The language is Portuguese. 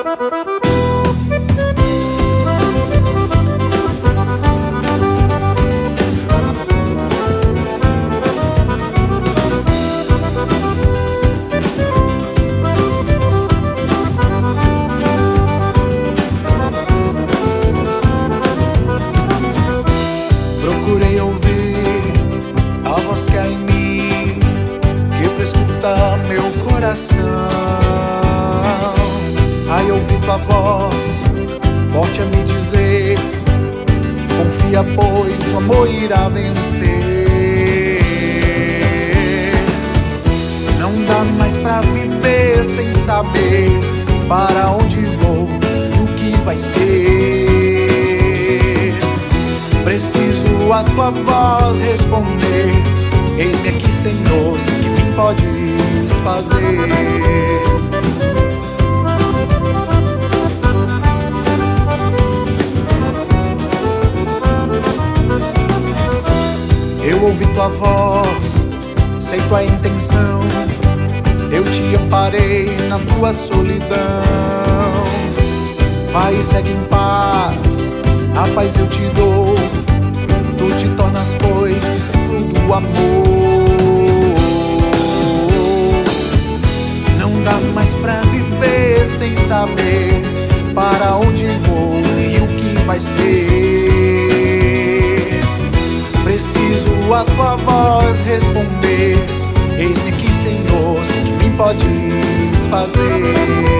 Procurei ouvir a voz que há em mim, que pra escutar meu coração. Aí ouvi tua voz, forte a me dizer: confia, pois o amor irá vencer. Não dá mais pra viver sem saber para onde vou e o que vai ser. Preciso a tua voz responder: eis-me aqui, Senhor, sei que me podes fazer. Eu ouvi tua voz, sei tua intenção, eu te amparei na tua solidão. Vai e segue em paz, a paz eu te dou, tu te tornas, pois, discípulo do amor. Não dá mais pra viver sem saber para onde vou e o que vai ser. Preciso a tua voz responder: eis-me aqui, Senhor, sei que me podes fazer.